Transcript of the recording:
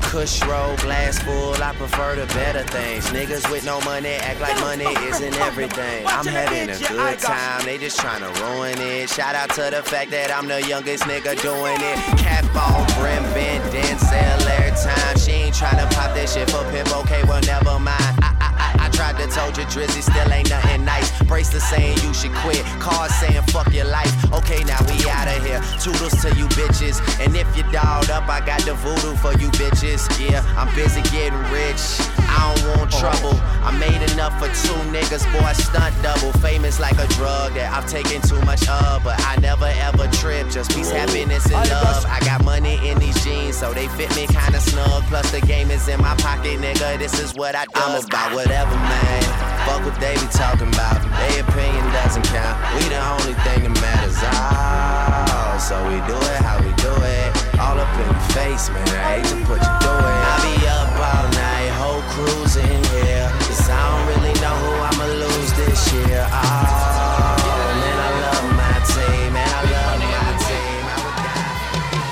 Kush roll, glass full, I prefer the better things. Niggas with no money act like money isn't everything. I'm having a good time, they just tryna ruin it. Shout out to the fact that I'm the youngest nigga doing it. Cap on, brim bent, Denzel every time. She ain't tryna pop that shit for pimp, okay, well never mind. I tried to told you Drizzy still ain't nothing nice. Bracelet saying you should quit, cars saying fuck your life. Okay, now we outta here, toodles to you bitches. And if you dolled up, I got the voodoo for you bitches. Yeah, I'm busy getting rich, I don't want trouble. I made enough for 2 niggas, boy, stunt double. Famous like a drug that I've taken too much of, but I never ever trip, just peace, happiness, and love. I got money in these jeans, so they fit me kinda snug. Plus the game is in my pocket, nigga, this is what I do. I'm about whatever, man, fuck what they be talking about. Their opinion doesn't count, we the only thing that matters. Oh, so we do it how we do it. All up in your face, man, I hate to put you